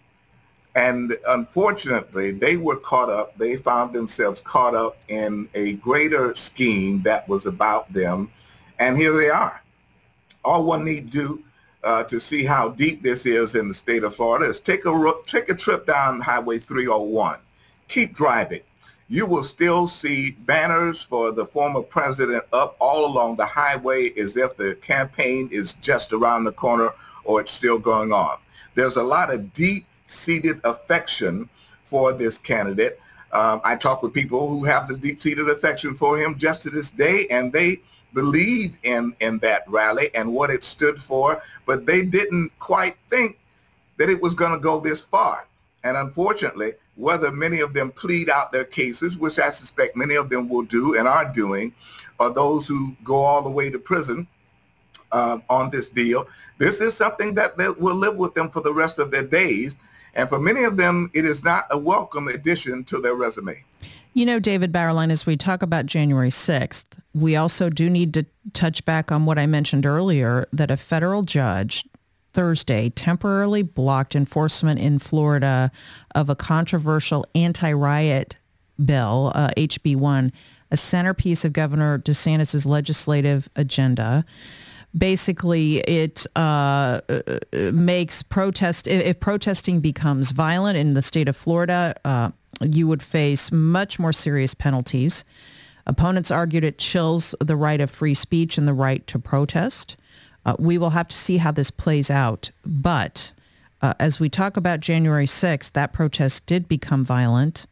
And unfortunately, they were caught up, they found themselves caught up in a greater scheme that was about them. And here they are. All one need do uh, to see how deep this is in the state of Florida is take a, take a trip down Highway three oh one. Keep driving. You will still see banners for the former president up all along the highway as if the campaign is just around the corner or it's still going on. There's a lot of deep seated affection for this candidate. Um, I talk with people who have the deep-seated affection for him just to this day, and they believed in, in that rally and what it stood for, but they didn't quite think that it was going to go this far. And unfortunately, whether many of them plead out their cases, which I suspect many of them will do and are doing, or those who go all the way to prison uh, on this deal, this is something that they will live with them for the rest of their days. And for many of them, it is not a welcome addition to their resume. You know, David Bauerlein, as we talk about January sixth, we also do need to touch back on what I mentioned earlier, that a federal judge Thursday temporarily blocked enforcement in Florida of a controversial anti-riot bill, uh, H B one, a centerpiece of Governor DeSantis' legislative agenda. Basically, it uh, makes protest, if protesting becomes violent in the state of Florida, uh, you would face much more serious penalties. Opponents argued it chills the right of free speech and the right to protest. Uh, we will have to see how this plays out. But uh, as we talk about January sixth, that protest did become violent.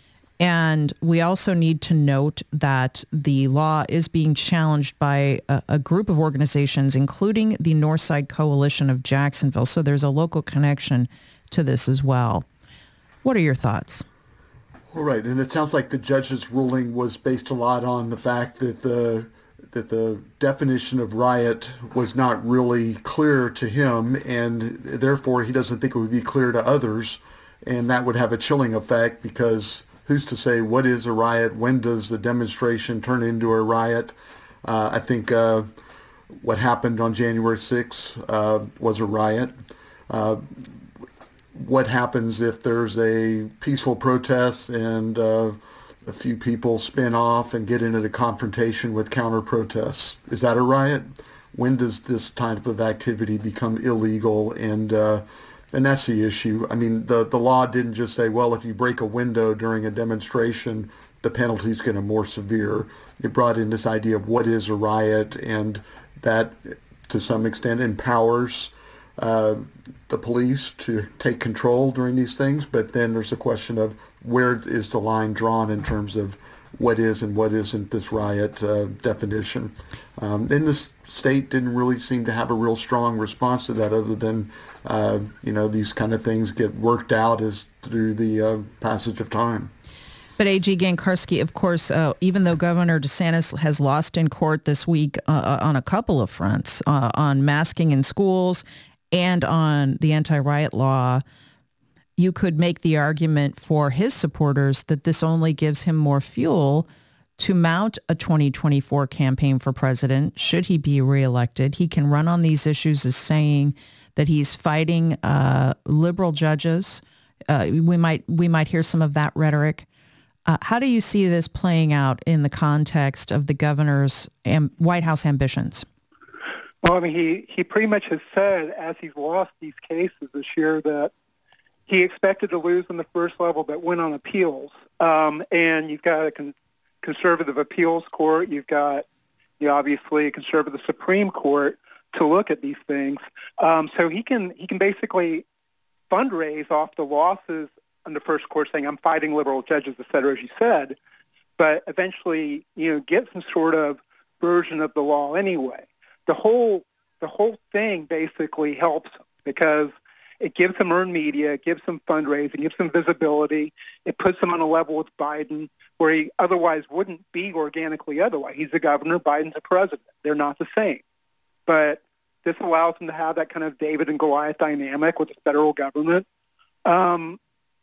And we also need to note that the law is being challenged by a, a group of organizations, including the Northside Coalition of Jacksonville. So there's a local connection to this as well. What are your thoughts? All right. And it sounds like the judge's ruling was based a lot on the fact that the that the definition of riot was not really clear to him, and therefore he doesn't think it would be clear to others. And that would have a chilling effect, because who's to say what is a riot? When does the demonstration turn into a riot? Uh, I think uh, what happened on January sixth uh, was a riot. Uh, what happens if there's a peaceful protest and uh, a few people spin off and get into a confrontation with counter-protests? Is that a riot? When does this type of activity become illegal? And uh, And that's the issue. I mean, the, the law didn't just say, well, if you break a window during a demonstration, the penalty's going to be more severe. It brought in this idea of what is a riot, and that, to some extent, empowers uh, the police to take control during these things, but then there's a question of where is the line drawn in terms of what is and what isn't this riot uh, definition. Um, and the state didn't really seem to have a real strong response to that other than, uh, you know, these kind of things get worked out as through the uh, passage of time. But A G Gankarski, of course, uh, even though Governor DeSantis has lost in court this week uh, on a couple of fronts, uh, on masking in schools and on the anti-riot law, you could make the argument for his supporters that this only gives him more fuel to mount a twenty twenty-four campaign for president. Should he be reelected, he can run on these issues as saying that he's fighting uh, liberal judges. Uh, we might we might hear some of that rhetoric. Uh, how do you see this playing out in the context of the governor's am- White House ambitions? Well, I mean, he, he pretty much has said, as he's lost these cases this year, that he expected to lose in the first level, but win on appeals. Um, and you've got a con- conservative appeals court. You've got, you know, obviously, a conservative Supreme Court to look at these things. Um, so he can he can basically fundraise off the losses on the first court, saying, I'm fighting liberal judges, et cetera, as you said, but eventually, you know, get some sort of version of the law anyway. The whole the whole thing basically helps because it gives him earned media, it gives him fundraising, gives him visibility. It puts him on a level with Biden where he otherwise wouldn't be organically otherwise. He's the governor, Biden's the president. They're not the same. But this allows him to have that kind of David and Goliath dynamic with the federal government. Um,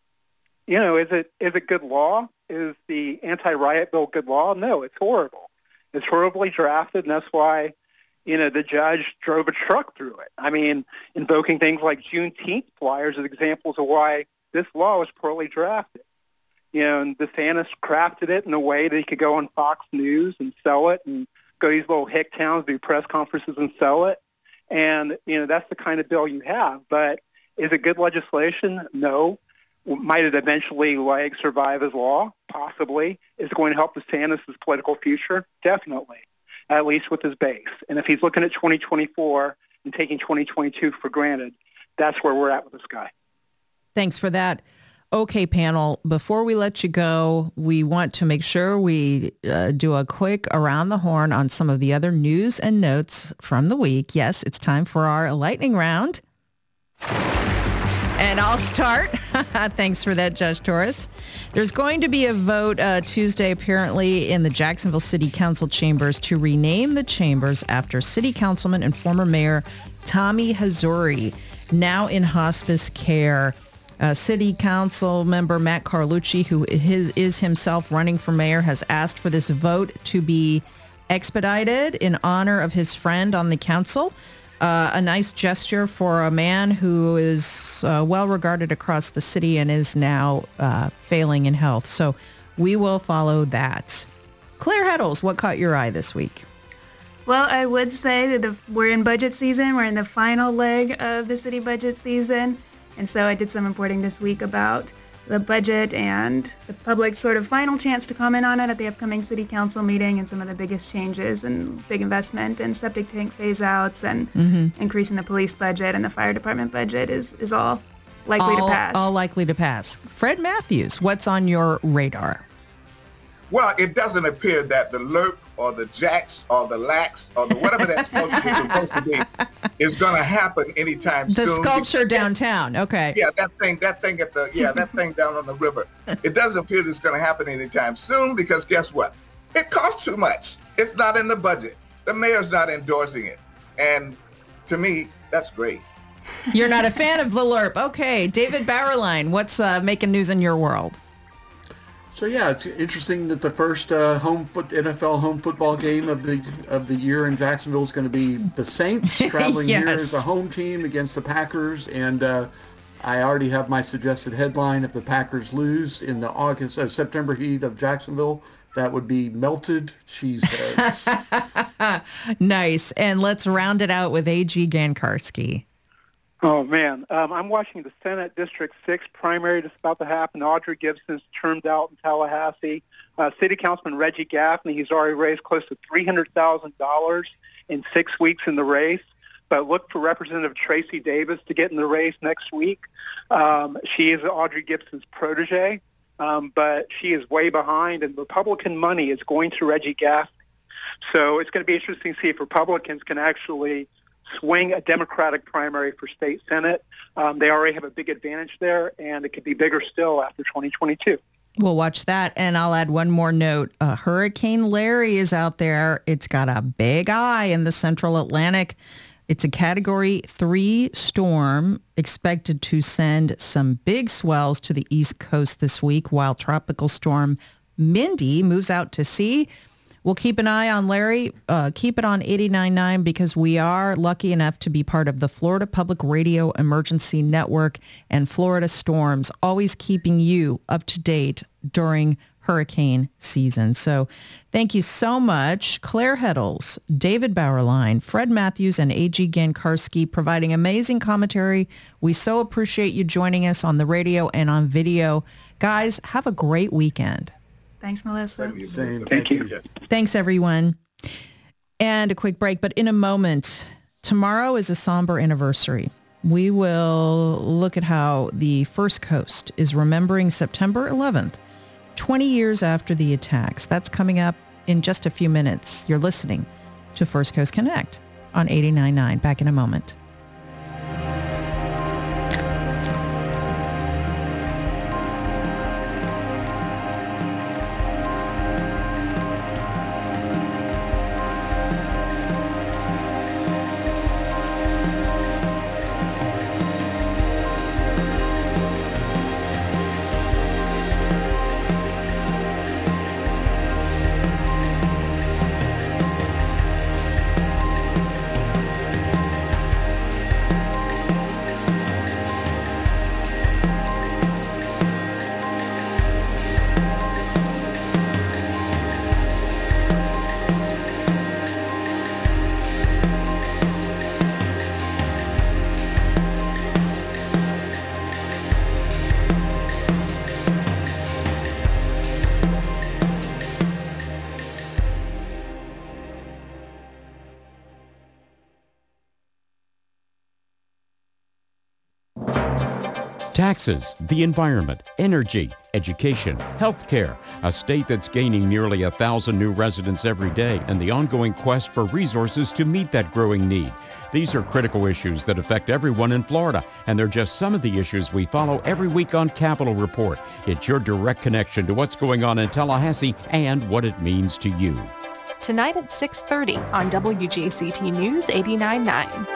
you know, is it is it good law? Is the anti-riot bill good law? No, it's horrible. It's horribly drafted, and that's why, you know, the judge drove a truck through it. I mean, invoking things like Juneteenth flyers as examples of why this law was poorly drafted. You know, and DeSantis crafted it in a way that he could go on Fox News and sell it and go to these little hick towns, do press conferences and sell it. And, you know, that's the kind of bill you have. But is it good legislation? No. Might it eventually, like, survive as law? Possibly. Is it going to help DeSantis' political future? Definitely, at least with his base. And if he's looking at twenty twenty-four and taking twenty twenty-two for granted, that's where we're at with this guy. Thanks for that. Okay, panel, before we let you go, we want to make sure we uh, do a quick around the horn on some of the other news and notes from the week. Yes, it's time for our lightning round. And I'll start. Thanks for that, Judge Torres. There's going to be a vote uh, Tuesday, apparently, in the Jacksonville City Council chambers to rename the chambers after City Councilman and former Mayor Tommy Hazouri, now in hospice care. Uh, City Council member Matt Carlucci, who is, is himself running for mayor, has asked for this vote to be expedited in honor of his friend on the council. Uh, a nice gesture for a man who is uh, well regarded across the city and is now uh, failing in health. So we will follow that. Claire Heddles, what caught your eye this week? Well, I would say that the, we're in budget season. We're in the final leg of the city budget season. And so I did some reporting this week about the budget and the public's sort of final chance to comment on it at the upcoming city council meeting and some of the biggest changes and big investment and septic tank phase outs and mm-hmm. increasing the police budget and the fire department budget is, is all likely all, to pass. All likely to pass. Fred Matthews, what's on your radar? Well, it doesn't appear that the L R P or the Jacks or the Lax or the whatever that's supposed to be, supposed to be is going to happen anytime the soon. The sculpture downtown, okay. Yeah, that thing, that thing at the, yeah, that thing down on the river. It doesn't appear that it's going to happen anytime soon because guess what? It costs too much. It's not in the budget. The mayor's not endorsing it. And to me, that's great. You're not a fan of the L R P. Okay, David Bauerlein, what's uh, making news in your world? So yeah, it's interesting that the first uh, home foot N F L home football game of the of the year in Jacksonville is going to be the Saints traveling yes. here as a home team against the Packers, and uh, I already have my suggested headline: if the Packers lose in the August uh, September heat of Jacksonville, that would be melted cheeseheads. Nice, and let's round it out with A G Gankarski. Oh, man. Um, I'm watching the Senate District six primary that's about to happen. Audrey Gibson's termed out in Tallahassee. Uh, City Councilman Reggie Gaffney, he's already raised close to three hundred thousand dollars in six weeks in the race. but look for Representative Tracy Davis to get in the race next week. Um, she is Audrey Gibson's protege, um, but she is way behind, and Republican money is going to Reggie Gaffney. So it's going to be interesting to see if Republicans can actually swing a Democratic primary for state Senate. Um, they already have a big advantage there, and it could be bigger still after twenty twenty-two. We'll watch that, and I'll add one more note. Uh, Hurricane Larry is out there. It's got a big eye in the central Atlantic. It's a Category three storm expected to send some big swells to the East Coast this week while Tropical Storm Mindy moves out to sea. We'll keep an eye on Larry. Uh, keep it on eighty-nine point nine because we are lucky enough to be part of the Florida Public Radio Emergency Network and Florida Storms, always keeping you up to date during hurricane season. So thank you so much. Claire Heddles, David Bauerlein, Fred Matthews, and A G Gankarski providing amazing commentary. We so appreciate you joining us on the radio and on video. Guys, have a great weekend. Thanks, Melissa. Same. Thank you. Thanks, everyone. And a quick break, but in a moment, tomorrow is a somber anniversary. We will look at how the First Coast is remembering September eleventh, twenty years after the attacks. That's coming up in just a few minutes. You're listening to First Coast Connect on eighty-nine point nine. Back in a moment. Taxes, the environment, energy, education, healthcare, a state that's gaining nearly a thousand new residents every day, and the ongoing quest for resources to meet that growing need. These are critical issues that affect everyone in Florida, and they're just some of the issues we follow every week on Capitol Report. It's your direct connection to what's going on in Tallahassee and what it means to you. Tonight at six thirty on W J C T News eighty-nine point nine.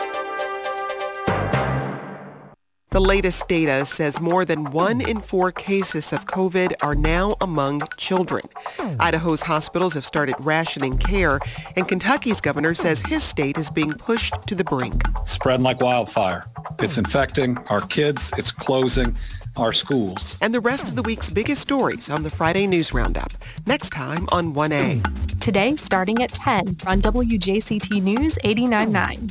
The latest data says more than one in four cases of COVID are now among children. Idaho's hospitals have started rationing care, and Kentucky's governor says his state is being pushed to the brink. Spreading like wildfire. It's infecting our kids. It's closing our schools. And the rest of the week's biggest stories on the Friday News Roundup. Next time on one A. Today, starting at ten on W J C T News eighty-nine point nine.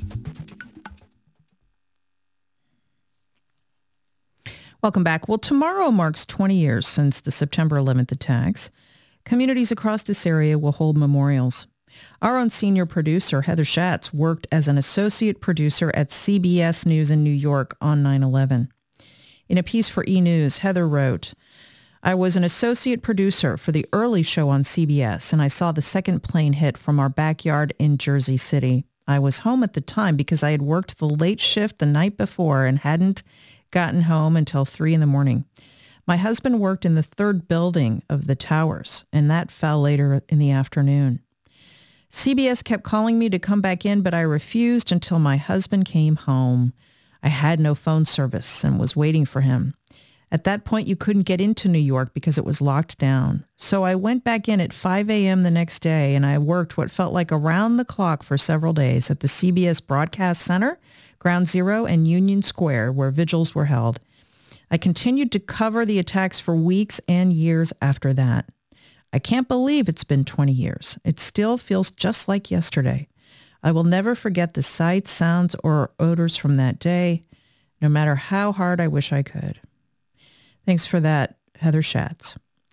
Welcome back. Well, tomorrow marks twenty years since the September eleventh attacks. Communities across this area will hold memorials. Our own senior producer, Heather Schatz, worked as an associate producer at C B S News in New York on nine eleven. In a piece for E! News, Heather wrote, I was an associate producer for the early show on C B S, and I saw the second plane hit from our backyard in Jersey City. I was home at the time because I had worked the late shift the night before and hadn't gotten home until three in the morning. My husband worked in the third building of the towers, and that fell later in the afternoon. C B S kept calling me to come back in, but I refused until my husband came home. I had no phone service and was waiting for him. At that point, you couldn't get into New York because it was locked down. So I went back in at five a.m. the next day, and I worked what felt like around the clock for several days at the C B S Broadcast Center, Ground Zero, and Union Square, where vigils were held. I continued to cover the attacks for weeks and years after that. I can't believe it's been twenty years. It still feels just like yesterday. I will never forget the sights, sounds, or odors from that day, no matter how hard I wish I could. Thanks for that, Heather Schatz.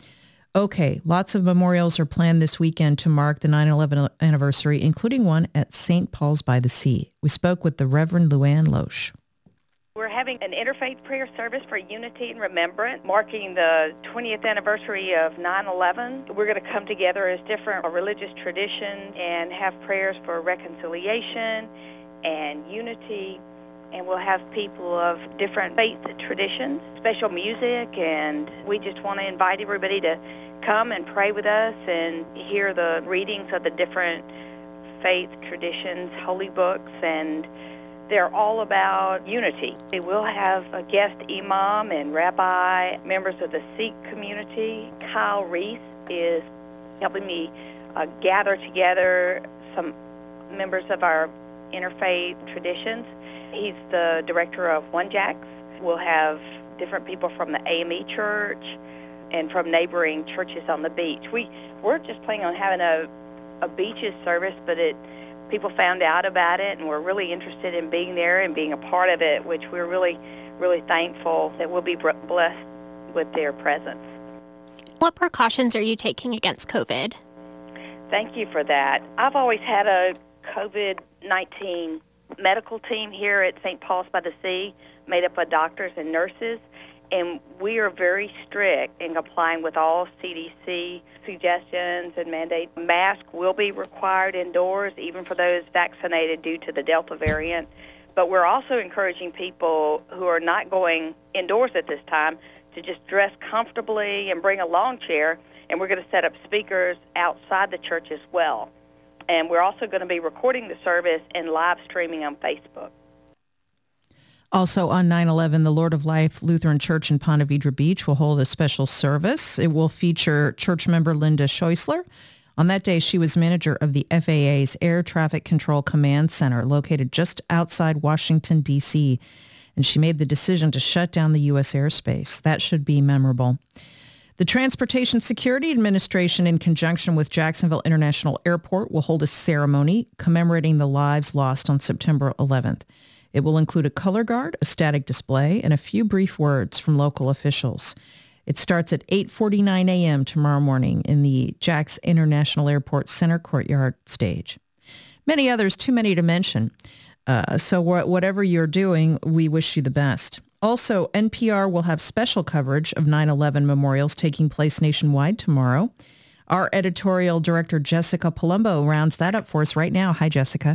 Okay, lots of memorials are planned this weekend to mark the nine eleven anniversary, including one at Saint Paul's by the Sea. We spoke with the Reverend Luann Loesch. We're having an interfaith prayer service for unity and remembrance, marking the twentieth anniversary of nine eleven. We're going to come together as different religious traditions and have prayers for reconciliation and unity. And we'll have people of different faith traditions, special music, and we just want to invite everybody to come and pray with us and hear the readings of the different faith traditions, holy books, and they're all about unity. We'll have a guest imam and rabbi, members of the Sikh community. Kyle Reese is helping me uh, gather together some members of our interfaith traditions. He's the director of One Jacks. We'll have different people from the A M E Church and from neighboring churches on the beach. We, we're just planning on having a, a beaches service, but it people found out about it, and we're really interested in being there and being a part of it, which we're really, really thankful that we'll be blessed with their presence. What precautions are you taking against COVID? Thank you for that. I've always had a COVID nineteen medical team here at Saint Paul's by the Sea, made up of doctors and nurses, and we are very strict in complying with all C D C suggestions and mandates. Masks will be required indoors, even for those vaccinated due to the Delta variant. But we're also encouraging people who are not going indoors at this time to just dress comfortably and bring a lawn chair, and we're going to set up speakers outside the church as well. And we're also going to be recording the service and live streaming on Facebook. Also on nine eleven, the Lord of Life Lutheran Church in Ponte Vedra Beach will hold a special service. It will feature church member Linda Scheusler. On that day, she was manager of the F A A's Air Traffic Control Command Center, located just outside Washington, D C, and she made the decision to shut down the U S airspace. That should be memorable. The Transportation Security Administration, in conjunction with Jacksonville International Airport, will hold a ceremony commemorating the lives lost on September eleventh. It will include a color guard, a static display, and a few brief words from local officials. It starts at eight forty-nine a.m. tomorrow morning in the Jax International Airport Center Courtyard stage. Many others, too many to mention. Uh, so wh- whatever you're doing, we wish you the best. Also, N P R will have special coverage of nine eleven memorials taking place nationwide tomorrow. Our editorial director, Jessica Palumbo, rounds that up for us right now. Hi, Jessica.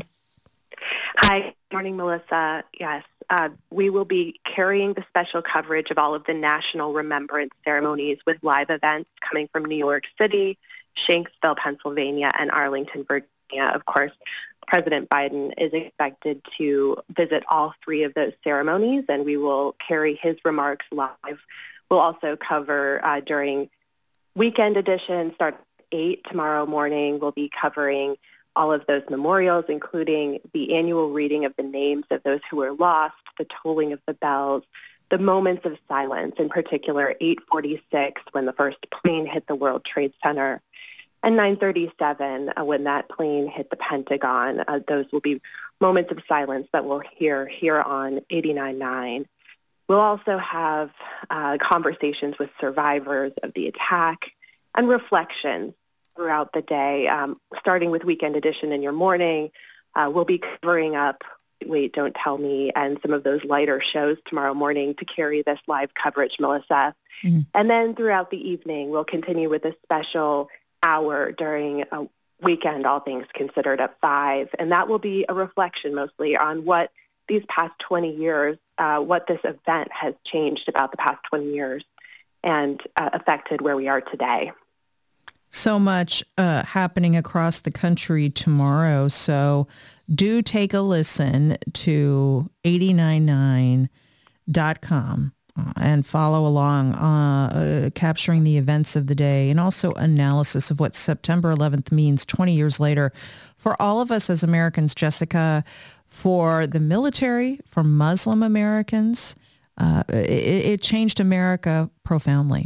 Hi. Morning, Melissa. Yes, uh, we will be carrying the special coverage of all of the national remembrance ceremonies with live events coming from New York City, Shanksville, Pennsylvania, and Arlington, Virginia. Of course, President Biden is expected to visit all three of those ceremonies, and we will carry his remarks live. We'll also cover uh, during weekend edition, start at eight tomorrow morning. We'll be covering all of those memorials, including the annual reading of the names of those who were lost, the tolling of the bells, the moments of silence, in particular eight forty-six when the first plane hit the World Trade Center, and nine thirty-seven uh, when that plane hit the Pentagon. Uh, those will be moments of silence that we'll hear here on eighty-nine point nine. We'll also have uh, conversations with survivors of the attack and reflections throughout the day, um, starting with Weekend Edition in your morning. Uh, we'll be covering up Wait, Don't Tell Me and some of those lighter shows tomorrow morning to carry this live coverage, Melissa. Mm-hmm. And then throughout the evening, we'll continue with a special hour during a weekend, All Things Considered at five. And that will be a reflection mostly on what these past twenty years, uh, what this event has changed about the past twenty years and uh, affected where we are today. So much uh, happening across the country tomorrow. So do take a listen to eighty nine nine dot com uh, and follow along, uh, uh, capturing the events of the day and also analysis of what September eleventh means twenty years later for all of us as Americans, Jessica, for the military, for Muslim Americans. Uh, it, it changed America profoundly.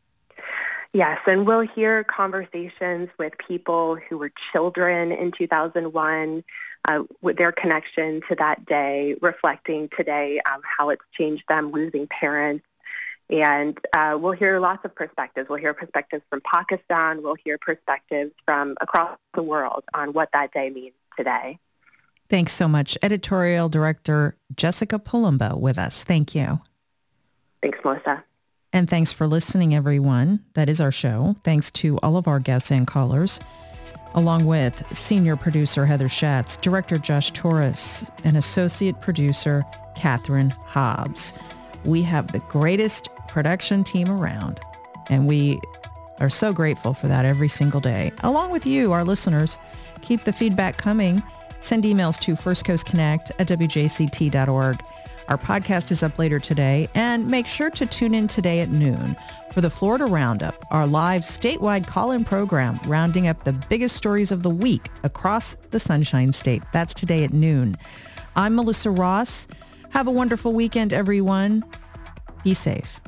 Yes, and we'll hear conversations with people who were children in two thousand one, uh, with their connection to that day, reflecting today um, how it's changed them, losing parents, And uh, we'll hear lots of perspectives. We'll hear perspectives from Pakistan. We'll hear perspectives from across the world on what that day means today. Thanks so much. Editorial Director Jessica Palumbo with us. Thank you. Thanks, Melissa. And thanks for listening, everyone. That is our show. Thanks to all of our guests and callers, along with Senior Producer Heather Schatz, Director Josh Torres, and Associate Producer Catherine Hobbs. We have the greatest production team around, and we are so grateful for that every single day. Along with you, our listeners, keep the feedback coming. Send emails to first coast connect at w j c t dot org. Our podcast is up later today, and make sure to tune in today at noon for the Florida Roundup, our live statewide call-in program rounding up the biggest stories of the week across the Sunshine State. That's today at noon. I'm Melissa Ross. Have a wonderful weekend, everyone. Be safe.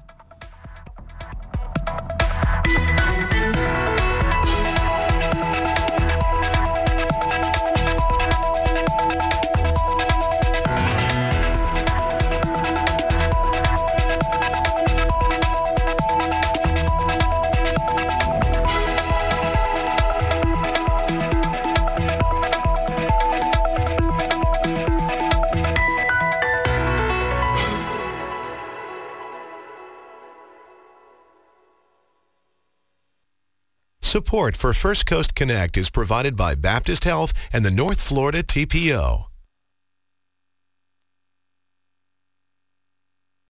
Support for First Coast Connect is provided by Baptist Health and the North Florida T P O.